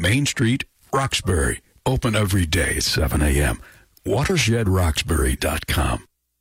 Main Street, Roxbury. Open every day at 7 a.m. WatershedRoxbury.com.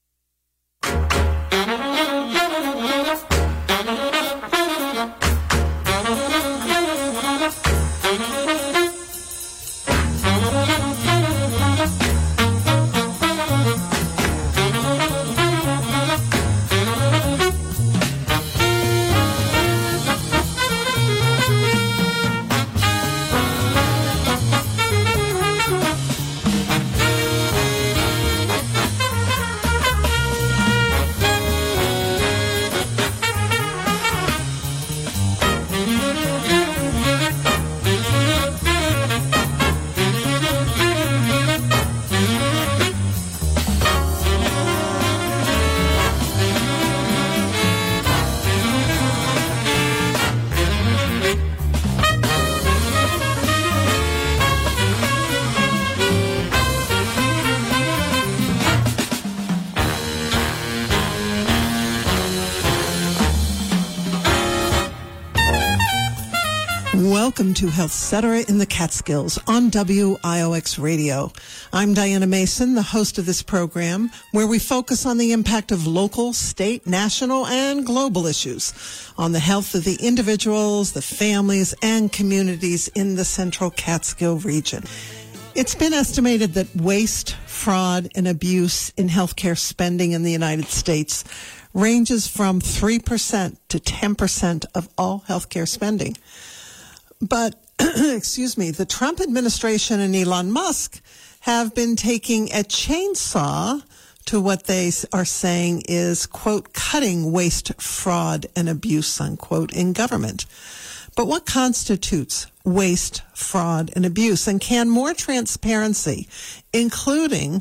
Welcome to Health Cetera in the Catskills on WIOX Radio. I'm Diana Mason, the host of this program, where we focus on the impact of local, state, national, and global issues on the health of the individuals, the families, and communities in the Central Catskill region. It's been estimated that waste, fraud, and abuse in healthcare spending in the United States ranges from 3% to 10% of all healthcare spending. But, the Trump administration and Elon Musk have been taking a chainsaw to what they are saying is, quote, cutting waste, fraud, and abuse, unquote, in government. But what constitutes waste, fraud, and abuse? And can more transparency, including,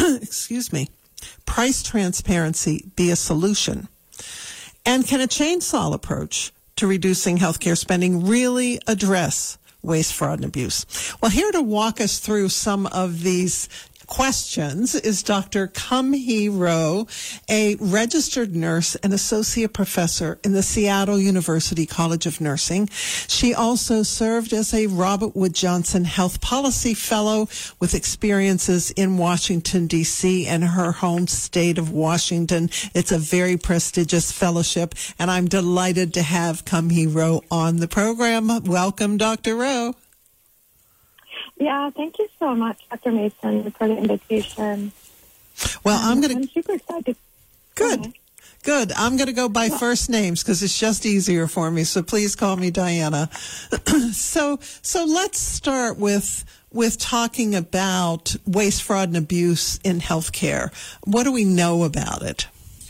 price transparency, be a solution? And can a chainsaw approach to reducing healthcare spending really address waste, fraud, and abuse? Well, here to walk us through some of these questions is Dr. Kum-Hee Roh, a registered nurse and associate professor in the Seattle University College of Nursing. She also served as a Robert Wood Johnson Health Policy Fellow with experiences in Washington, D.C. and her home state of Washington. It's a very prestigious fellowship, and I'm delighted to have Kum-Hee Roh on the program. Welcome, Dr. Roh. Yeah, thank you so much, Dr. Mason, for the invitation. Well, I'm super excited. Good. I'm going to go by first names because it's just easier for me. So please call me Diana. So let's start with talking about waste, fraud, and abuse in healthcare. What do we know about it?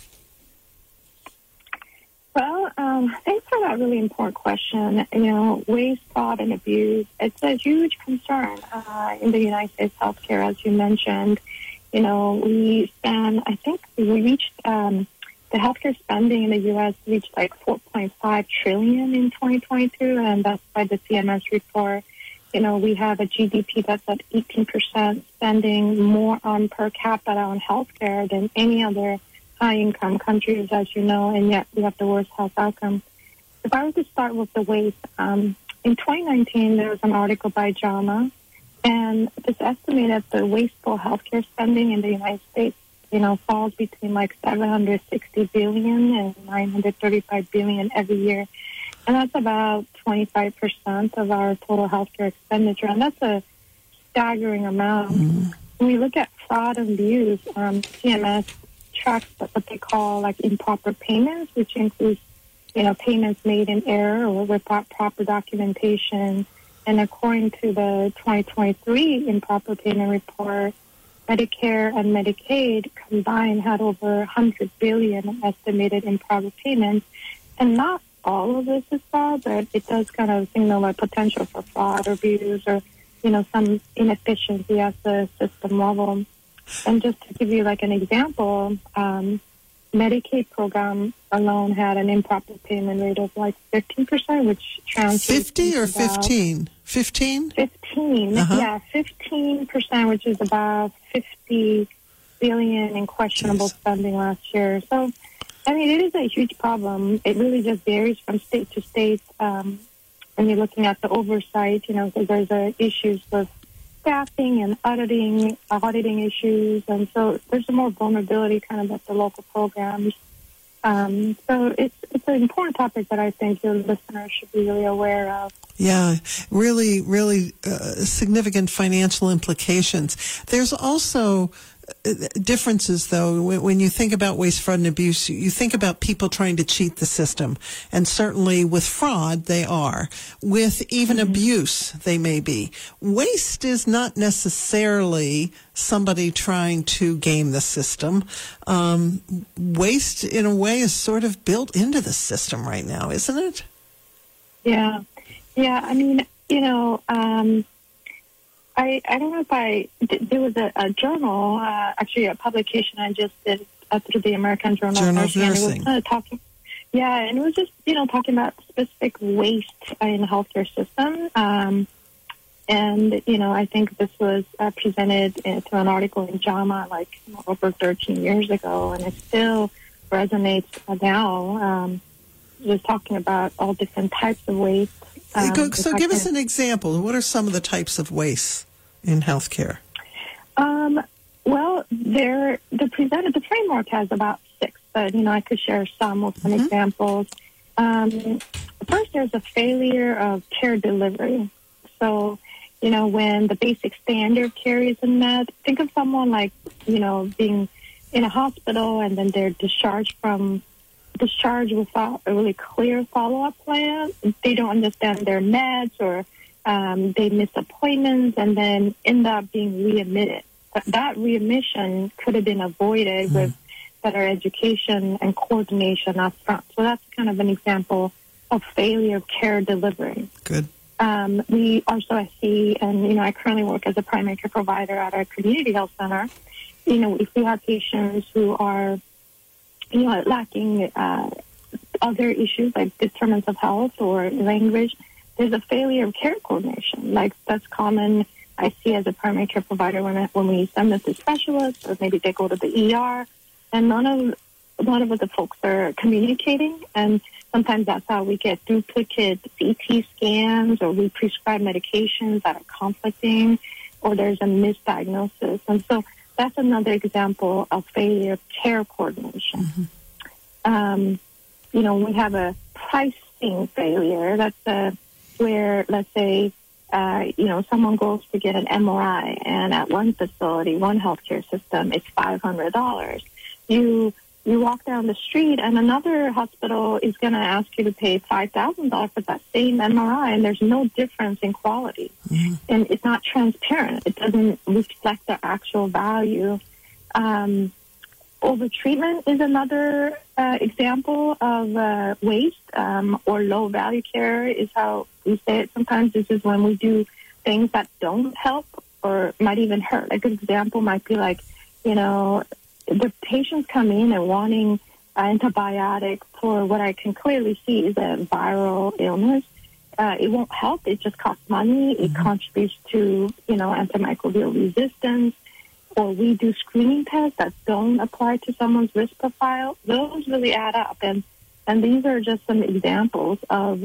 Well, thanks for that really important question. Waste, fraud, and abuse, it's a huge concern in the United States healthcare, as you mentioned. We spend, we reached, the healthcare spending in the U.S. reached like $4.5 trillion in 2022, and that's by the CMS report. We have a GDP that's at 18% spending more on per capita on healthcare than any other high-income countries, as you know, and yet we have the worst health outcome. If I were to start with the waste, in 2019, there was an article by JAMA, and it's estimated the wasteful healthcare spending in the United States, falls between like $760 billion and $935 billion every year. And that's about 25% of our total healthcare expenditure, and that's a staggering amount. Mm-hmm. When we look at fraud and abuse, CMS tracks what they call like improper payments, which includes, payments made in error or without proper documentation. And according to the 2023 improper payment report, Medicare and Medicaid combined had over $100 billion estimated improper payments. And not all of this is fraud, but it does kind of signal a potential for fraud or abuse or, some inefficiency at the system level. And just to give you like an example, Medicaid program alone had an improper payment rate of like 15%, which translates 50 or 15? 15? 15, yeah, 15%, which is about $50 billion in questionable spending last year. So, it is a huge problem. It really just varies from state to state. when you're looking at the oversight, because there's issues with staffing and auditing issues, and so there's more vulnerability kind of at the local programs. So it's an important topic that I think your listeners should be really aware of. Yeah, really, really significant financial implications. There's also differences, though, when you think about waste, fraud, and abuse. You think about people trying to cheat the system, and certainly with fraud, they are. With even abuse, they may be. Waste is not necessarily somebody trying to game the system. Waste, in a way, is sort of built into the system right now, isn't it? Yeah. I mean, I don't know if there was a journal, actually a publication I just did through the American Journal of Nursing. And it was kind of talking, and it was just, talking about specific waste in the healthcare system. And, I think this was presented through an article in JAMA over 13 years ago, and it still resonates now, just talking about all different types of waste. So give us an example. What are some of the types of waste in healthcare? Well, the framework has about 6, but, I could share some examples. First, there's a failure of care delivery. So, when the basic standard care isn't met, think of someone like, being in a hospital and then they're discharged without a really clear follow-up plan. They don't understand their meds, or they miss appointments and then end up being readmitted. But that readmission could have been avoided with better education and coordination up front. So that's kind of an example of failure of care delivery. Good. We also see, and I currently work as a primary care provider at a community health center. If we have patients who are lacking other issues like determinants of health or language, there's a failure of care coordination. That's common I see as a primary care provider when we send them to specialists, or maybe they go to the ER, and none of the folks are communicating, and sometimes that's how we get duplicate CT scans, or we prescribe medications that are conflicting, or there's a misdiagnosis. And so that's another example of failure of care coordination. We have a pricing failure. That's where, let's say, someone goes to get an MRI, and at one facility, one healthcare system, it's $500. You walk down the street, and another hospital is going to ask you to pay $5,000 for that same MRI, and there's no difference in quality. And it's not transparent. It doesn't reflect the actual value. Overtreatment is another example of waste, or low-value care is how we say it. Sometimes this is when we do things that don't help or might even hurt. A good example might be the patients come in and wanting antibiotic for what I can clearly see is a viral illness. It won't help. It just costs money. It contributes to, antimicrobial resistance. Or we do screening tests that don't apply to someone's risk profile. Those really add up. And these are just some examples of,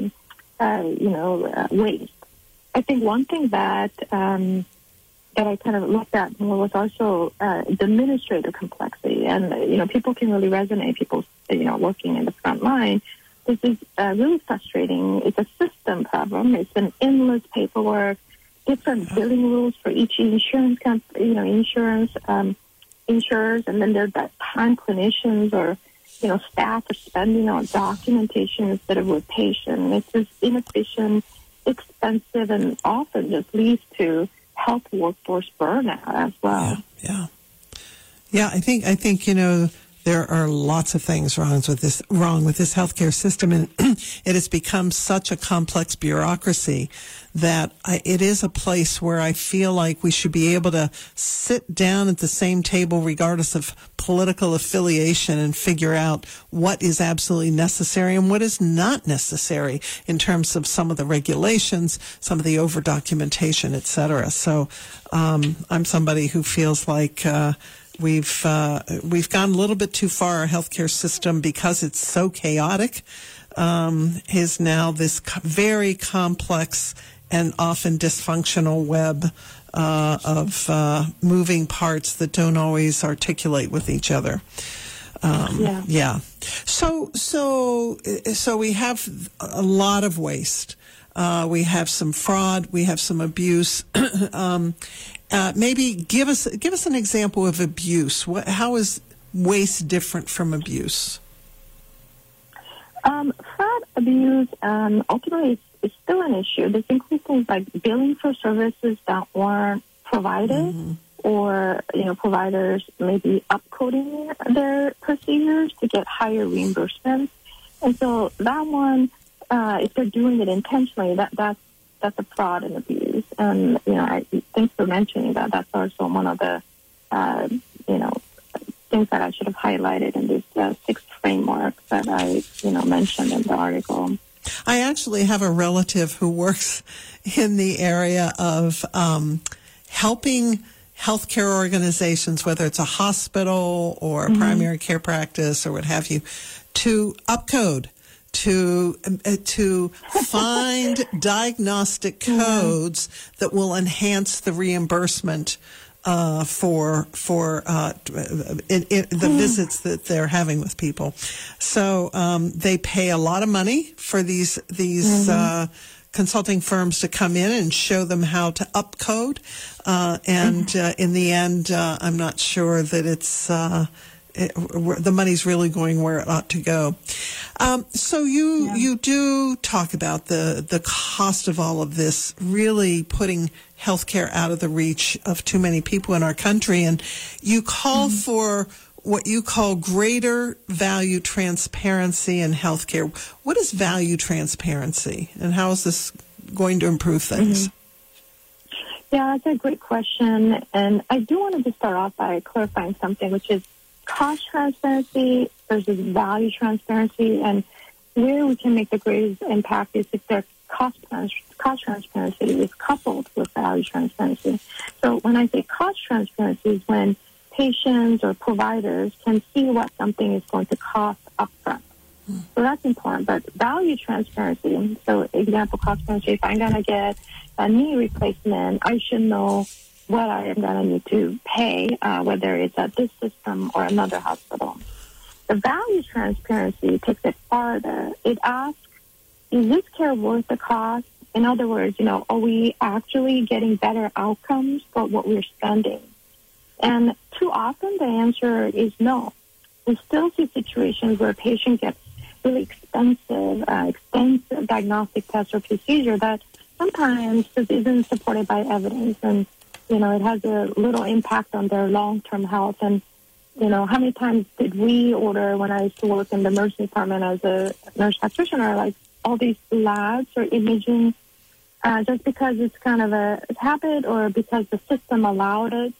waste. I think one thing that I kind of looked at more was also the administrative complexity. And, people can really resonate, people, working in the front line. This is really frustrating. It's a system problem. It's an endless paperwork, different billing rules for each insurance company, insurers, and then there's that time clinicians or, staff are spending on documentation instead of with patients. It's just inefficient, expensive, and often just leads to health workforce burnout as well. Yeah. I think there are lots of things wrong with this healthcare system, and it has become such a complex bureaucracy that it is a place where I feel like we should be able to sit down at the same table regardless of political affiliation and figure out what is absolutely necessary and what is not necessary in terms of some of the regulations, some of the over-documentation, et cetera. So I'm somebody who feels like we've gone a little bit too far, our healthcare system, because it's so chaotic. is now this very complex and often dysfunctional web of moving parts that don't always articulate with each other. Yeah. So we have a lot of waste. We have some fraud. We have some abuse. Maybe give us an example of abuse. How is waste different from abuse? Fraud, abuse, ultimately is still an issue. This includes things like billing for services that weren't provided, or providers maybe upcoding their procedures to get higher reimbursements. And so that one, if they're doing it intentionally, that's a fraud and abuse. And thanks for mentioning that. That's also one of the things that I should have highlighted in this sixth framework that I mentioned in the article. I actually have a relative who works in the area of helping healthcare organizations, whether it's a hospital or a primary care practice or what have you, to upcode, to find diagnostic codes that will enhance the reimbursement for the visits that they're having with people. So they pay a lot of money for these consulting firms to come in and show them how to upcode. And in the end, I'm not sure that it's the money's really going where it ought to go. So you do talk about the cost of all of this, really putting healthcare out of the reach of too many people in our country, and you call for what you call greater value transparency in healthcare. What is value transparency, and how is this going to improve things? Yeah, that's a great question, and I do want to just start off by clarifying something, which is cost transparency versus value transparency, and where we can make the greatest impact is if their cost transparency is coupled with value transparency. So when I say cost transparency is when patients or providers can see what something is going to cost upfront. So that's important. But value transparency, so example, cost transparency, if I'm going to get a knee replacement, I should know what I am going to need to pay, whether it's at this system or another hospital. The value transparency takes it farther. It asks, is this care worth the cost? In other words, are we actually getting better outcomes for what we're spending? And too often the answer is no. We still see situations where a patient gets really expensive diagnostic test or procedure that sometimes just isn't supported by evidence, and it has a little impact on their long-term health. And how many times did we order when I used to work in the nursing department as a nurse practitioner, like all these labs or imaging, just because it's kind of a habit or because the system allowed it,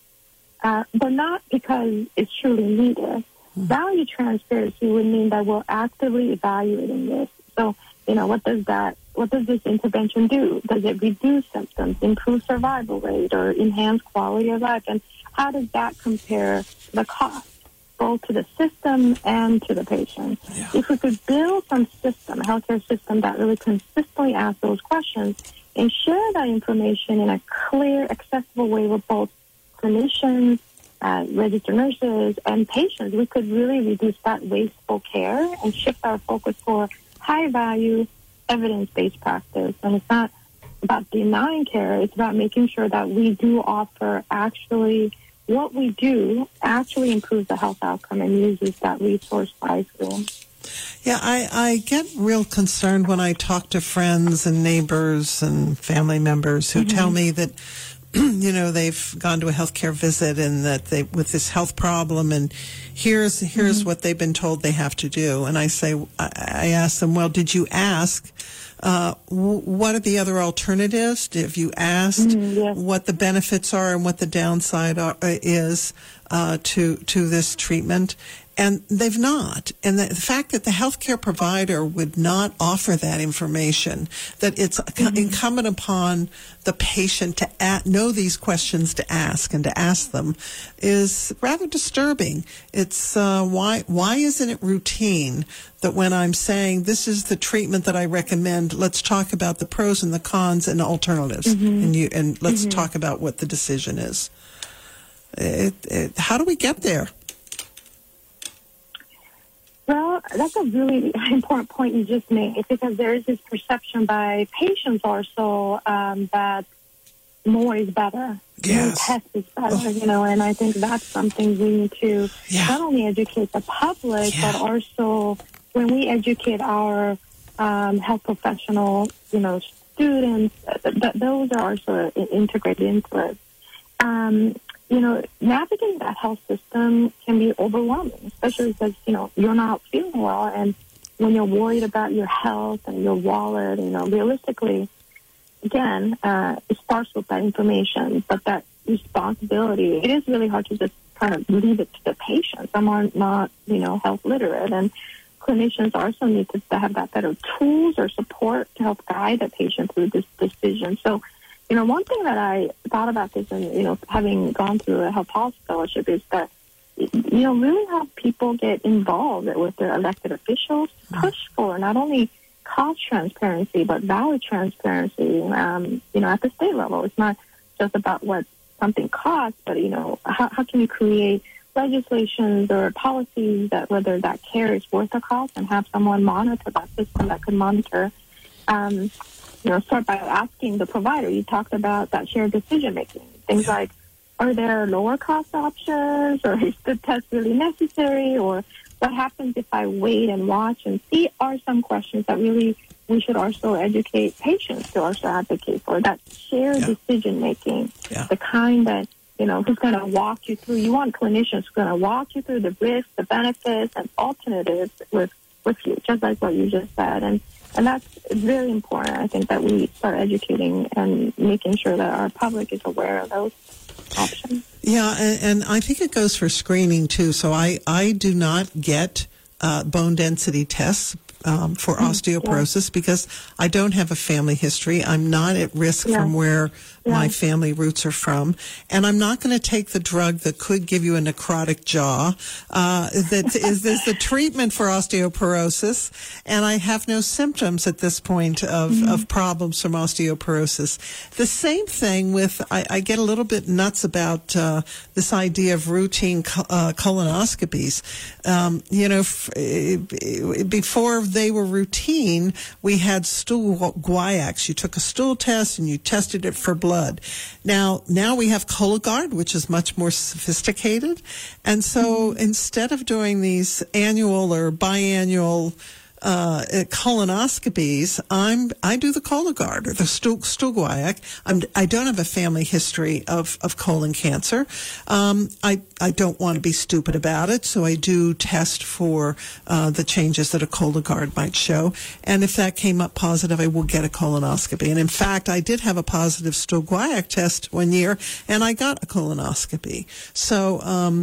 but not because it's truly needed. Value transparency would mean that we're actively evaluating this. So, what does this intervention do? Does it reduce symptoms, improve survival rate, or enhance quality of life? And how does that compare the cost, both to the system and to the patient? Yeah. If we could build some system, a healthcare system that really consistently asks those questions and share that information in a clear, accessible way with both clinicians, registered nurses, and patients, we could really reduce that wasteful care and shift our focus for high-value, evidence-based practice. And it's not about denying care. It's about making sure that we do offer actually what we do actually improves the health outcome and uses that resource wisely. Yeah, I get real concerned when I talk to friends and neighbors and family members who tell me that they've gone to a healthcare visit and that they with this health problem, and here's what they've been told they have to do. And I ask them, well, did you ask what are the other alternatives? Have you asked what the benefits are and what the downside is to this treatment? And they've not. And the fact that the healthcare provider would not offer that information, that it's incumbent upon the patient to know these questions to ask and to ask them, is rather disturbing. It's why isn't it routine that when I'm saying this is the treatment that I recommend, let's talk about the pros and the cons and alternatives, and let's talk about what the decision is. How do we get there? Well, that's a really important point you just made, because there is this perception by patients also that more is better. More test is better, and I think that's something we need to not only educate the public, but also when we educate our health professional, students, those are also integrated into it. Navigating that health system can be overwhelming, especially because, you're not feeling well. And when you're worried about your health and your wallet, realistically, again, it starts with that information. But that responsibility, it is really hard to just kind of leave it to the patient. Some are not, health literate. And clinicians also need to have that better tools or support to help guide the patient through this decision. So, one thing that I thought about this, and, having gone through a health policy fellowship, is that, really have people get involved with their elected officials, push for not only cost transparency, but value transparency, at the state level. It's not just about what something costs, but, how can you create legislations or policies that whether that care is worth the cost, and have someone monitor that system that could monitor, start by asking the provider. You talked about that shared decision-making. Things like, are there lower-cost options, or is the test really necessary, or what happens if I wait and watch and see, are some questions that really we should also educate patients to also advocate for. That shared decision-making, the kind that, who's going to walk you through. You want clinicians who are going to walk you through the risks, the benefits, and alternatives with you, just like what you just said. And that's very important, I think, that we start educating and making sure that our public is aware of those options. Yeah, and I think it goes for screening, too. So I do not get bone density tests for osteoporosis because I don't have a family history. I'm not at risk from where my family roots are from. And I'm not going to take the drug that could give you a necrotic jaw. That is the treatment for osteoporosis. And I have no symptoms at this point of problems from osteoporosis. The same thing with, I get a little bit nuts about this idea of routine colonoscopies. Before they were routine, we had stool guaiacs. You took a stool test and you tested it for blood. Now we have Cologuard, which is much more sophisticated. And so instead of doing these annual or biannual colonoscopies, I do the Cologuard or the stool guaiac. I don't have a family history of colon cancer. I don't want to be stupid about it, so I do test for the changes that a Cologuard might show. And if that came up positive, I will get a colonoscopy. And in fact, I did have a positive stool guaiac test one year, and I got a colonoscopy. So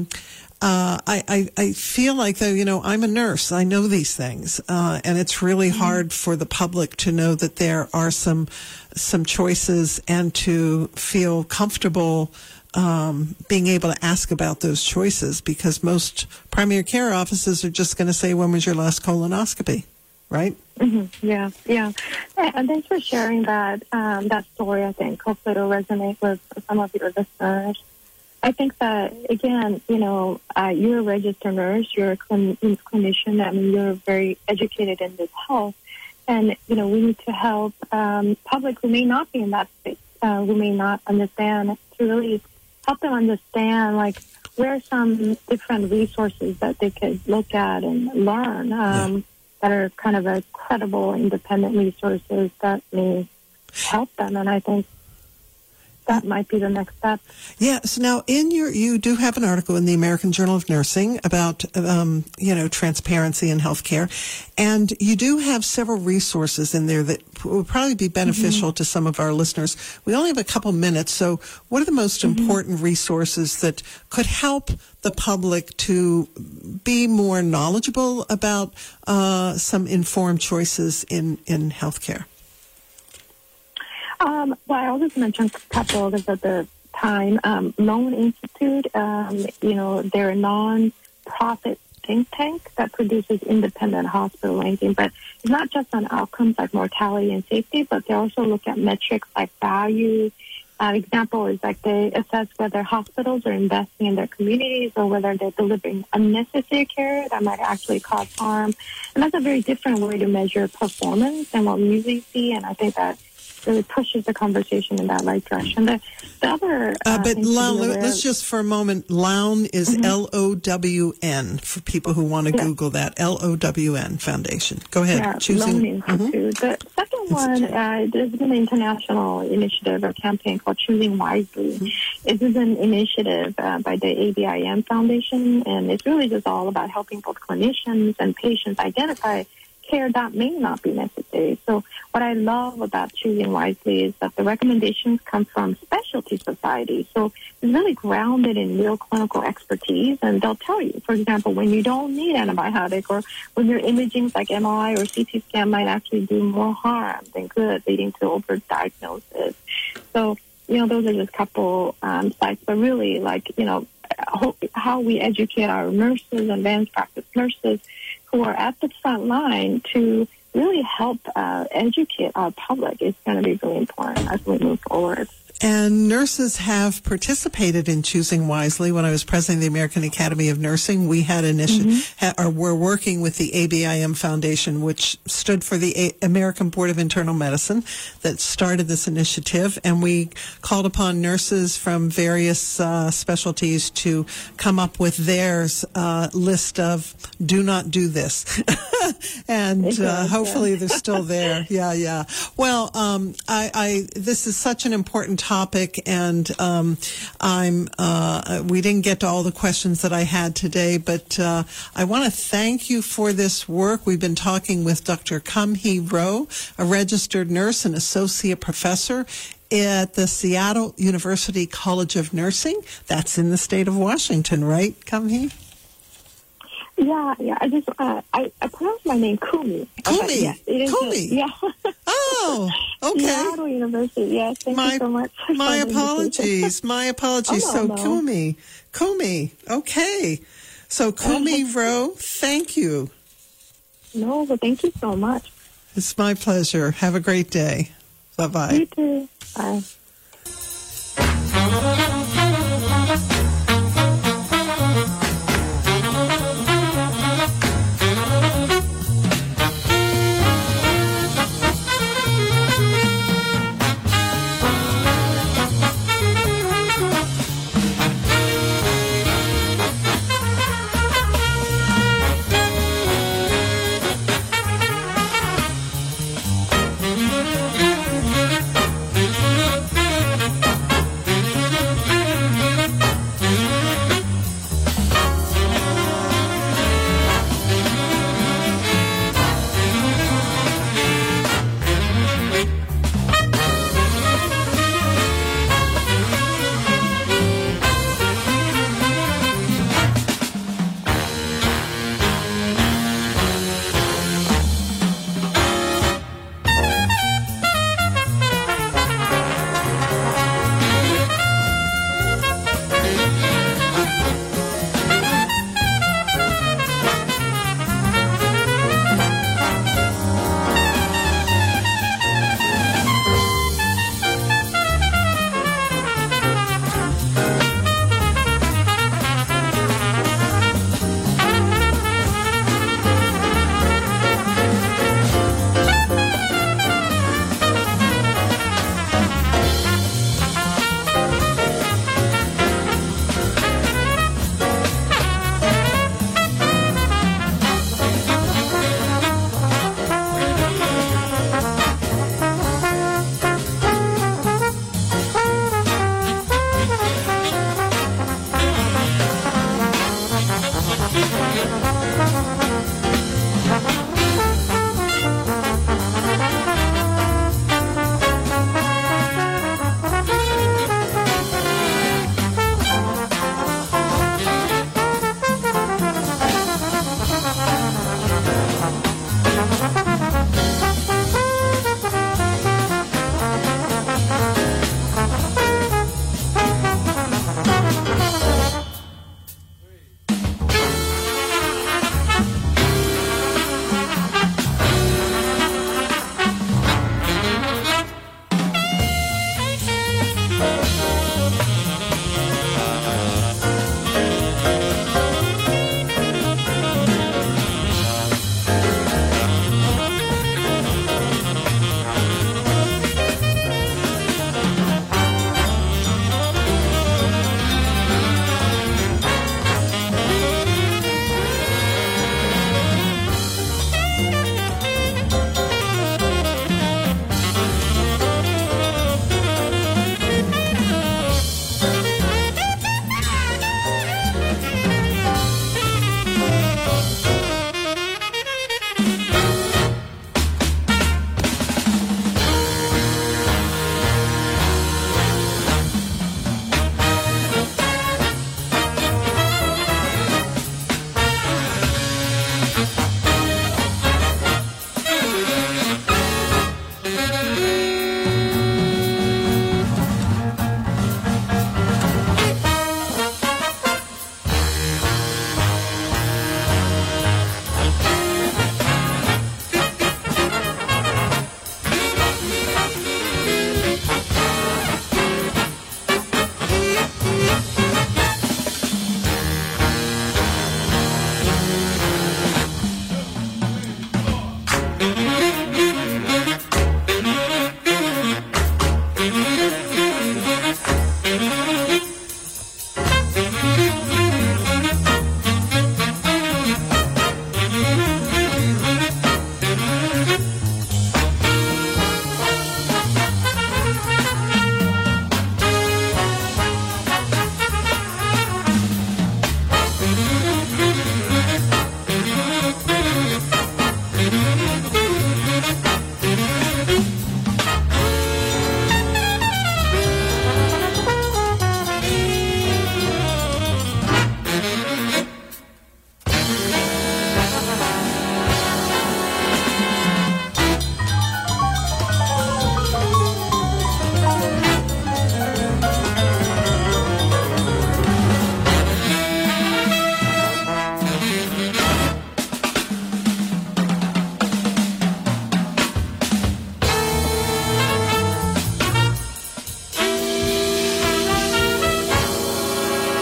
I feel like, though, I'm a nurse. I know these things. And it's really hard for the public to know that there are some choices and to feel comfortable being able to ask about those choices, because most primary care offices are just going to say, when was your last colonoscopy? Right? Mm-hmm. Yeah. And thanks for sharing that story. I think hopefully it'll resonate with some of your listeners. I think that, again, you're a registered nurse, you're a clinician. I mean, you're very educated in this health. And, we need to help public who may not be in that space, who may not understand, to really help them understand, like, where are some different resources that they could look at and learn that are kind of a credible, independent resources that may help them. And I think that might be the next step. Yes. Now, you do have an article in the American Journal of Nursing about, transparency in healthcare, and you do have several resources in there that would probably be beneficial to some of our listeners. We only have a couple minutes, so what are the most important resources that could help the public to be more knowledgeable about some informed choices in healthcare? Well, I always mention a couple at the time. Loan Institute, they're a non-profit think tank that produces independent hospital ranking, but it's not just on outcomes like mortality and safety, but they also look at metrics like value. Example is like they assess whether hospitals are investing in their communities or whether they're delivering unnecessary care that might actually cause harm. And that's a very different way to measure performance than what we usually see, and I think that really pushes the conversation in that right direction. The other... but let's just for a moment, LOWN is LOWN for people who want to Google that. LOWN Foundation. Go ahead. Yeah, Choosing. Loan Institute. The second one, there's been an international initiative or campaign called Choosing Wisely. This is an initiative by the ABIM Foundation, and it's really just all about helping both clinicians and patients identify care that may not be necessary. So what I love about Choosing Wisely is that the recommendations come from specialty societies. So it's really grounded in real clinical expertise, and they'll tell you, for example, when you don't need antibiotic or when your imaging like MRI or CT scan might actually do more harm than good, leading to overdiagnosis. So, those are just a couple sites, but really how we educate our nurses, advanced practice nurses, who are at the front line to really help educate our public is going to be really important as we move forward. And nurses have participated in Choosing Wisely. When I was president of the American Academy of Nursing, we had we're working with the ABIM Foundation, which stood for the American Board of Internal Medicine, that started this initiative. And we called upon nurses from various specialties to come up with their list of do not do this. And hopefully they're still there. Yeah. Well, this is such an important topic, and we didn't get to all the questions that I had today, but I want to thank you for this work. We've been talking with Dr. Kum-Hee Roh, a registered nurse and associate professor at the Seattle University College of Nursing. That's in the state of Washington, right, Kum-Hee? Yeah. I just I pronounce my name Kumi. Kumi. Yes, Kumi. Yeah. Oh, okay. Seattle University. Yes. Thank you so much. My apologies. So no. Kumi. Okay. So Kum-Hee Roh, thank you. No, but thank you so much. It's my pleasure. Have a great day. Bye-bye. You too. Bye.